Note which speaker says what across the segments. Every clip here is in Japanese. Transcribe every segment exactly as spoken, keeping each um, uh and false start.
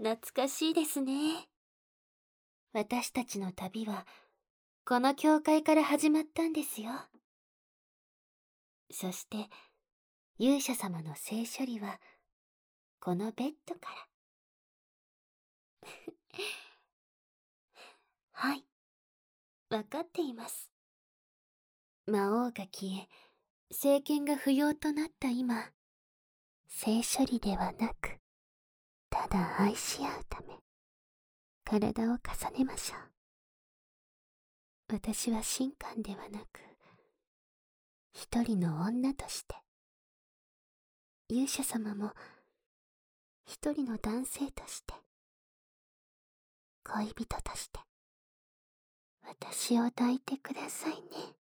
Speaker 1: 懐かしいですね。私たちの旅は、この教会から始まったんですよ。そして、勇者様の聖処理は、このベッドから。はい、わかっています。魔王が消え、聖剣が不要となった今、聖処理ではなく、ただ愛し合うため、体を重ねましょう。私は神官ではなく、一人の女として、勇者様も一人の男性として、恋人として、私を抱いてくださいね。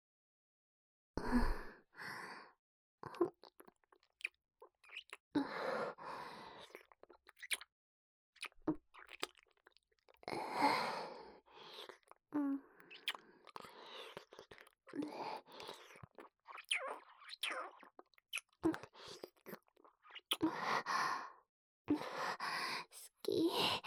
Speaker 1: 好き。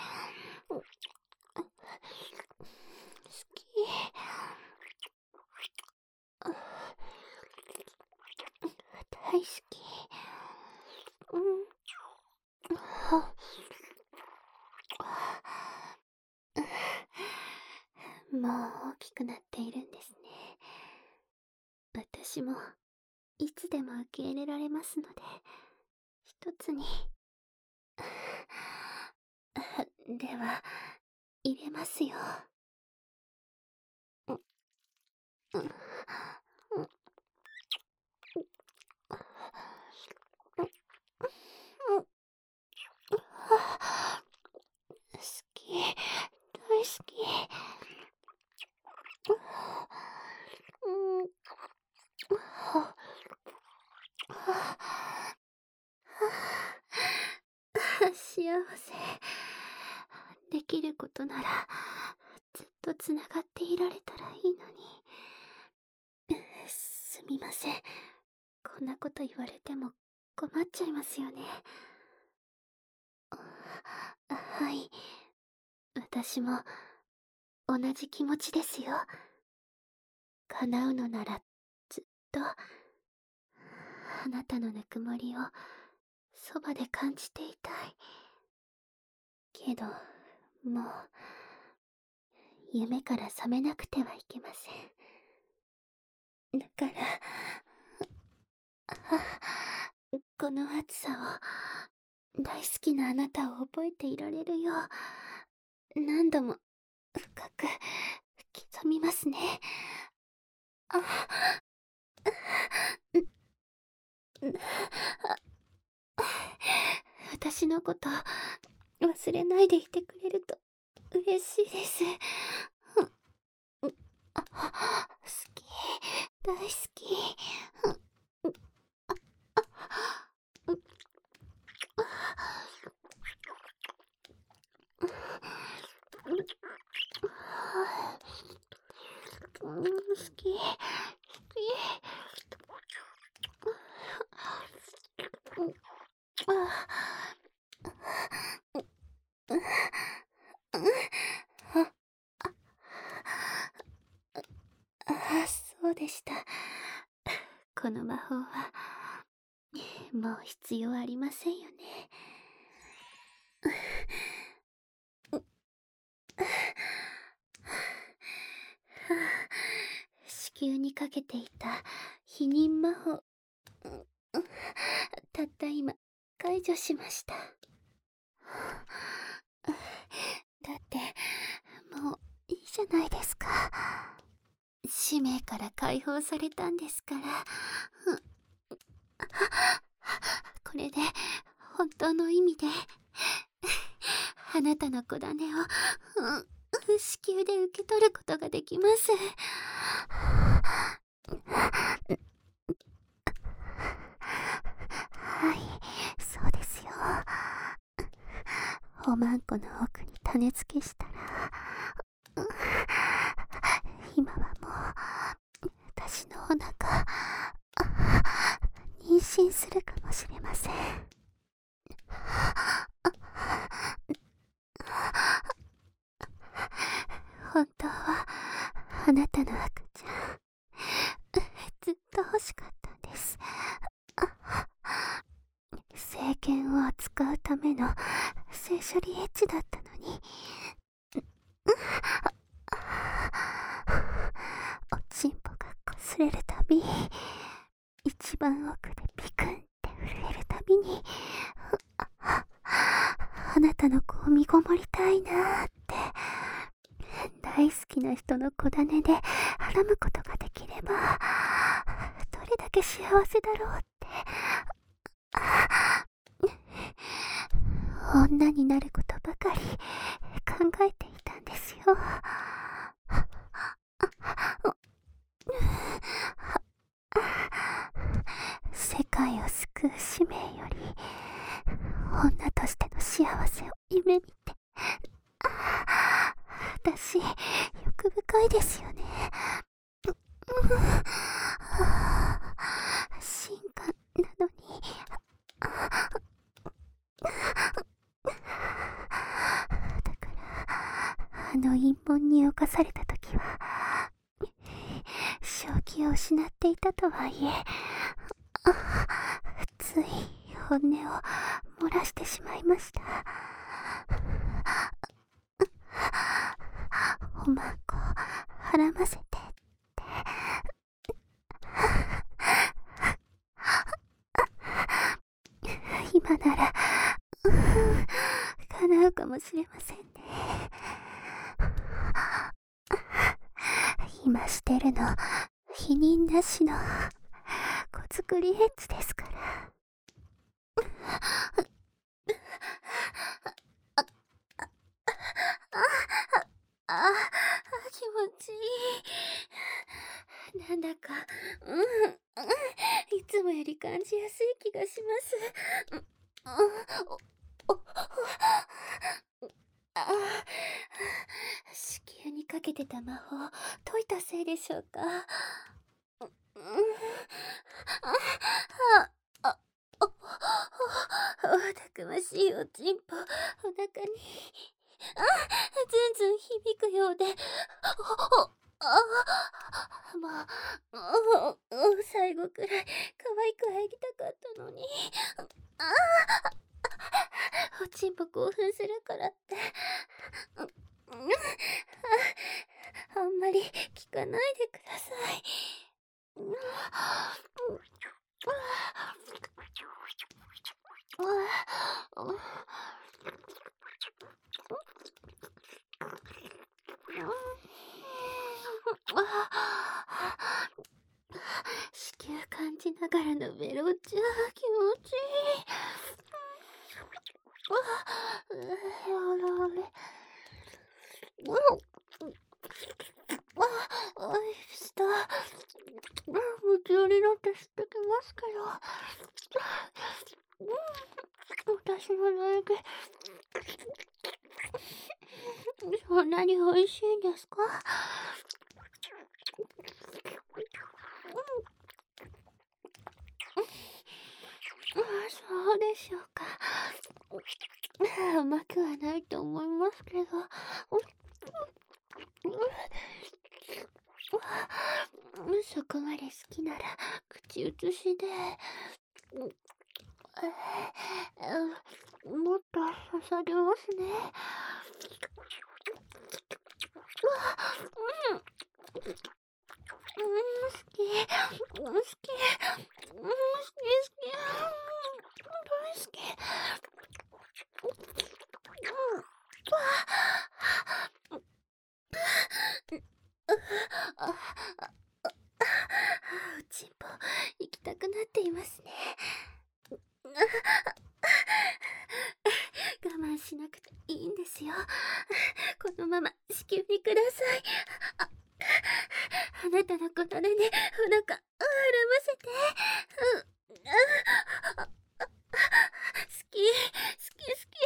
Speaker 1: 大好き。うん。もう大きくなっているんですね。私もいつでも受け入れられますので、一つに。では、入れますよ。うん。うん。好き、大好き。うん。幸せ。できることなら、ずっとつながっていられたらいいのに。すみません。こんなこと言われても困っちゃいますよね。はい。私も同じ気持ちですよ。叶うのならずっとあなたのぬくもりをそばで感じていたい。けどもう夢から覚めなくてはいけません。だからこの暑さを大好きなあなたを覚えていられるよう何度も深く刻みますね。あ私のこと忘れないでいてくれると嬉しいです。好き、大好き。好き、好き。ああ、そうでした。この魔法はもう必要ありませんよね。子宮にかけていた避妊魔法、たった今解除しました。だってもういいじゃないですか。使命から解放されたんですから。これで本当の意味であなたの子種を子宮で受け取ることができます。はい、そうですよ。おまんこの奥に種付けしたら、今はもう私のお腹妊娠するかもしれません。 戦うための性処理エッジだったのに。おちんぽが擦れるたび、一番奥でピクンって震えるたびに、あなたの子を身ごもりたいなーって、大好きな人の子種ではらむことができれば、どれだけ幸せだろうって、女になることばかり考えていたんですよ。世界を救う使命より、女としての幸せを夢見て、私、欲深いですよね。進化なのに。だから、あの陰謀に侵されたときは、正気を失っていたとはいえ、つい本音を漏らしてしまいました。おまんこはらませてって。今なら、叶うかもしれませんね。今してるの、否認なしの子作りエッジですから。ああ、気持ちいい。なんだか、うん、うん、いつもより感じやすい気がします。うん、お、お、ああ、子宮にかけてた魔法、解いたせいでしょうか。うん、あ、あ、あ、たくましいおちんぽ、お腹に、あ、ずんずん響くようで、あ、あ、まあ、最後くらい可愛く入りたかったのに。あ、おちんぽ興奮するからって、あんまり聞かないでください。子宮感じながらのベロチャー、気持ちいい。やられ。あ、下、夢中になって吸ってきますけど、私の唾液、そんなに美味しいんですか？そうでしょうか。うまくはないと思いますけど。そこまで好きなら口移しで。もっと刺さりますね。うん。うん、好き。好き。うん、好き、好き。大好き。おちんぽ、行きたくなっていますね。我慢しなくていいんですよ。このまま子宮にください。あ、あなたのことでね、お腹、あらませて。うん、あ、好き、好き、好き。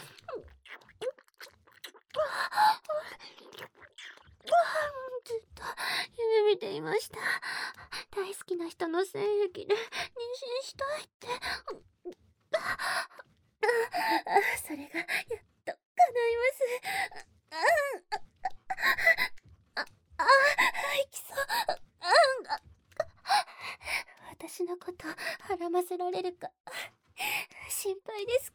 Speaker 1: ずっと夢見ていました。大好きな人の精液で妊娠したいって。それがやっと叶います。あ、あ、いきそう。私のことはらませられるか心配ですか？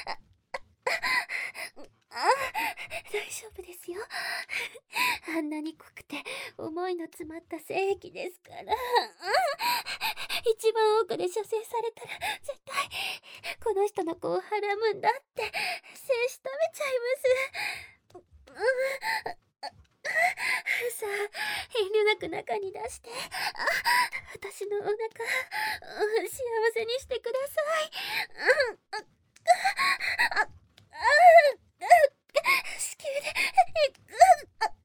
Speaker 1: ああ、大丈夫ですよ。あんなに濃くて思いの詰まった精液ですから。一番奥で射精されたら絶対この人の子をはらむんだって精子食べちゃいます。さあ、遠慮なく中に出して、あ、私のお腹、うん、幸せにしてください。うん、あ、あ、あ、子宮で、え、うん、あ、あ、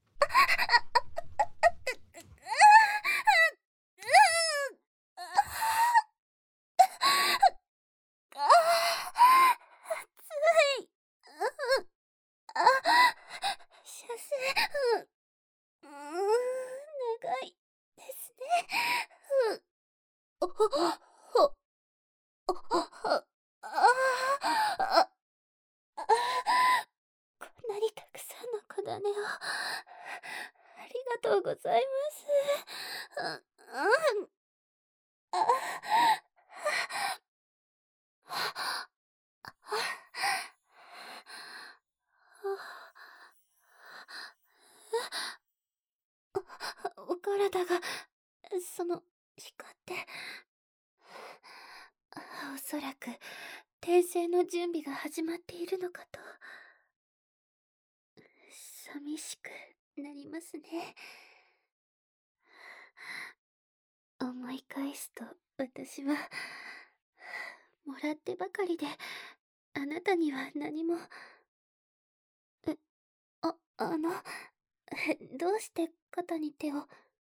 Speaker 1: 熱い。うん、あ、射精、うん、うーん、長いですね。うん、おほ、ほ、おほ、ほ、ああ、あ、こんなにたくさんの子種を、ありがとうございます。うん、うん、あ、お体が、その、光って、おそらく、転生の準備が始まっているのかと、寂しくなりますね。思い返すと、私は、もらってばかりで、あなたには何も、え、あ、あの、えどうして肩に手を、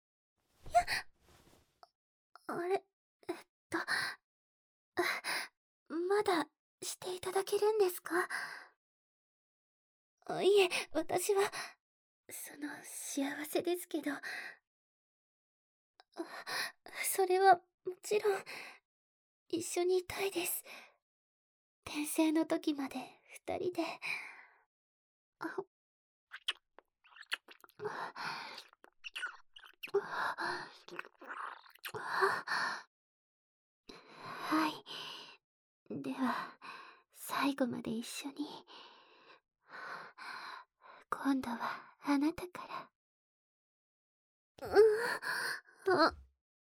Speaker 1: あれ、えっと、あ、まだしていただけるんですか？あ、いえ、私は、その、幸せですけど、あ、それはもちろん、一緒にいたいです。転生の時まで二人で。あ、はい。では、最後まで一緒に。今度はあなたから。うん、あ、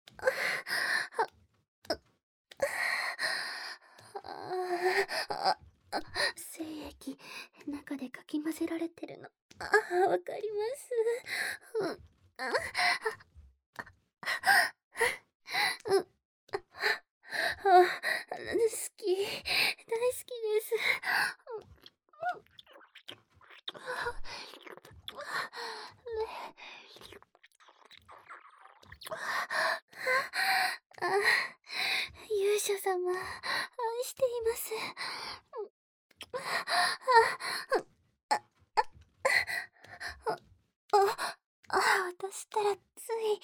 Speaker 1: あ、あ、精液、中でかき混ぜられてるの。あ、わかります。うん、あ、うん、あ、好き、大好きです。あ、勇者様、愛しています。あ、あ、私ったらつい。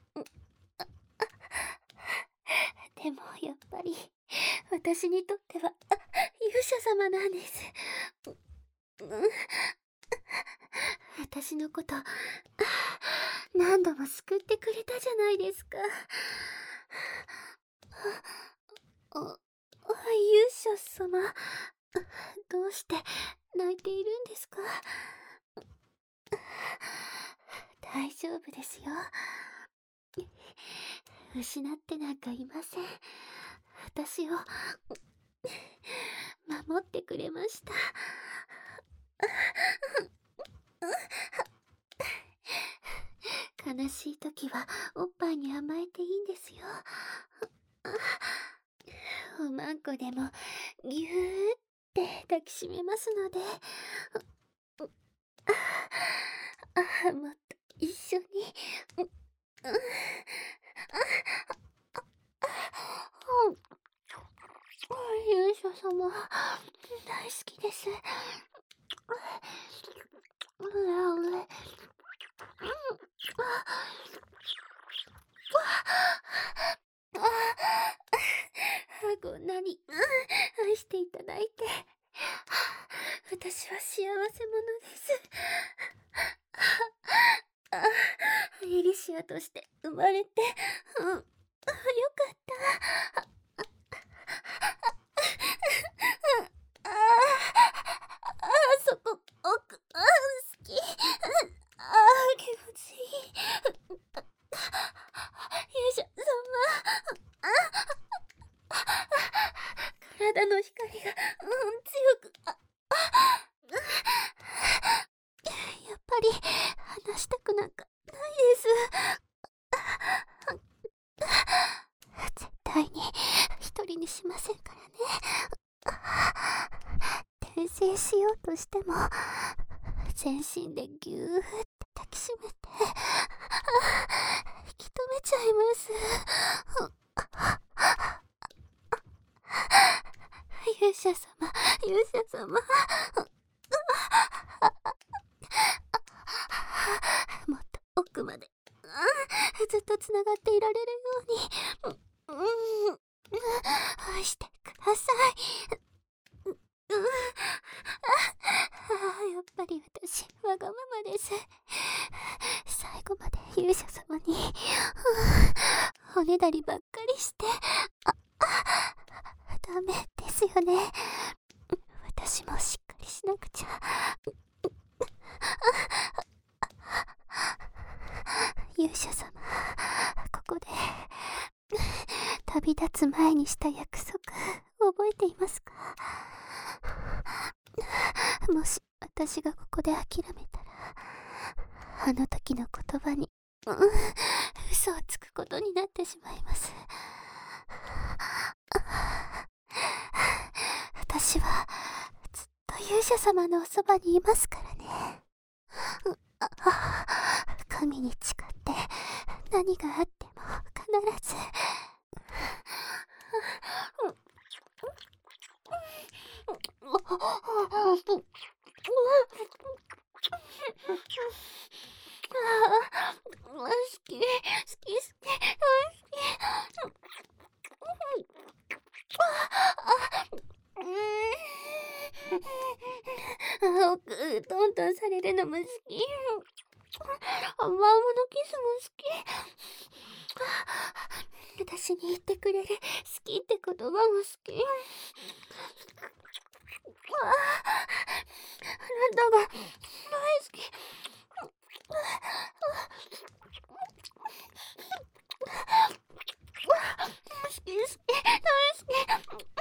Speaker 1: でもやっぱり私にとっては勇者様なんです。うん、私のこと何度も救ってくれたじゃないですか。あ、あ、勇者様、どうして泣いているんですか？大丈夫ですよ。失ってなんかいません。私を守ってくれました。悲しい時はおっぱいに甘えていいんですよ。おまんこでもぎゅーって抱きしめますので。あ、もっと一緒に。うん、うん、勇者様、大好きです。うらうら、ああ、こんなに、愛していただいて、私は幸せ者です。あ、エリシアとして生まれて、うん、よかった。 の光が、うん、強く、あ、あ、やっぱり話したくなんかないです。絶対に一人にしませんからね。転生しようとしても全身でぎゅーって抱きしめて引き止めちゃいます。勇者様、勇者様、もっと奥まで、ずっとつながっていられるように、うん、愛してください。うん、ああ、やっぱり私わがままです。最後まで勇者様におねだりばっかりして、あ、ダメですよね。私もしっかりしなくちゃ。勇者様、ここで旅立つ前にした約束覚えていますか？もし私がここで諦めたら、あの時の言葉に、うん、嘘をつくことになってしまいます。私はずっと勇者様のおそばにいますからね。あ、神に誓って何があっても必ず。好き、好き、好き、大好き。トントンされるのも好き。甘々のキスも好き。私に言ってくれる好きって言葉も好き。あなたが大好き。好き好き、大好き。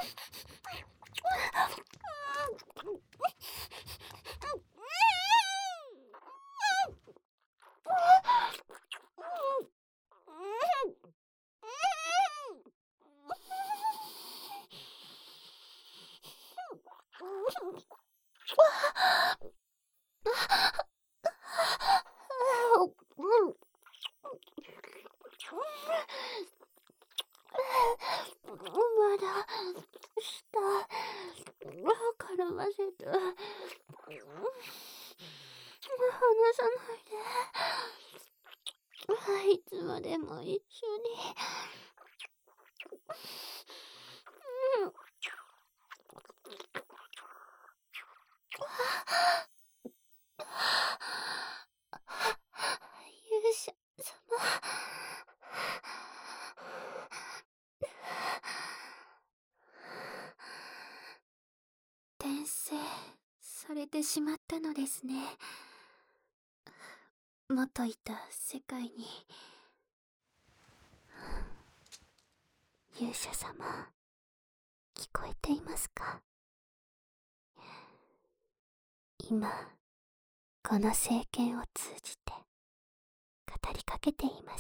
Speaker 1: まだ下絡ませて離さないで。いつまでも一緒に。勇者様、転生されてしまったのですね。元いた世界に。勇者様、聞こえていますか？今この聖剣を通じて語りかけています。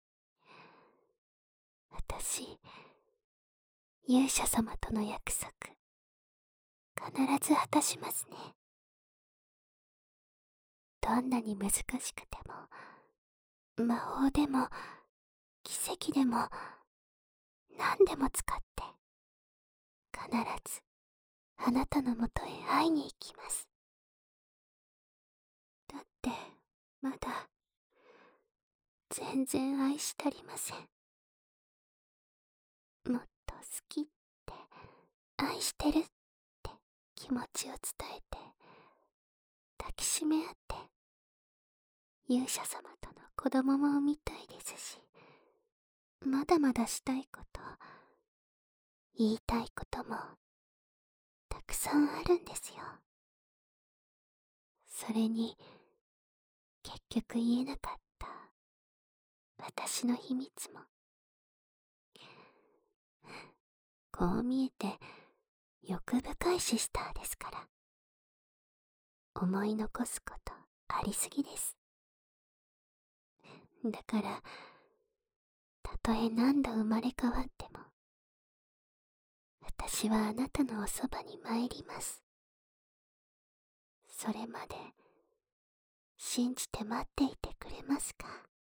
Speaker 1: 私、勇者様との約束、必ず果たしますね。どんなに難しくても、魔法でも奇跡でも何でも使って必ずあなたのもとへ会いに行きます。だってまだ全然愛し足りません。もっと好きって愛してるって気持ちを伝えて抱きしめ合って勇者様との子供も産みたいですし、まだまだしたいこと、言いたいこともたくさんあるんですよ。それに結局言えなかった私の秘密も。こう見えて欲深いシスターですから。思い残すことありすぎです。だから、たとえ何度生まれ変わっても、私はあなたのおそばに参ります。それまで、信じて待っていてくれますか？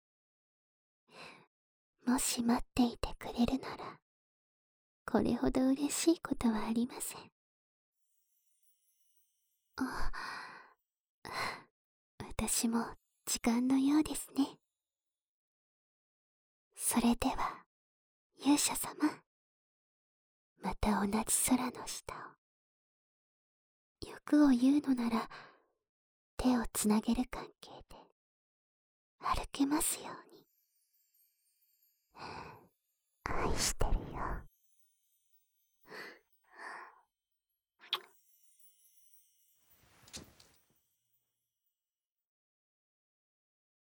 Speaker 1: もし待っていてくれるなら、これほど嬉しいことはありません。あ、私も時間のようですね。それでは、勇者様、また同じ空の下を。欲を言うのなら、手をつなげる関係で、歩けますように。愛してるよ。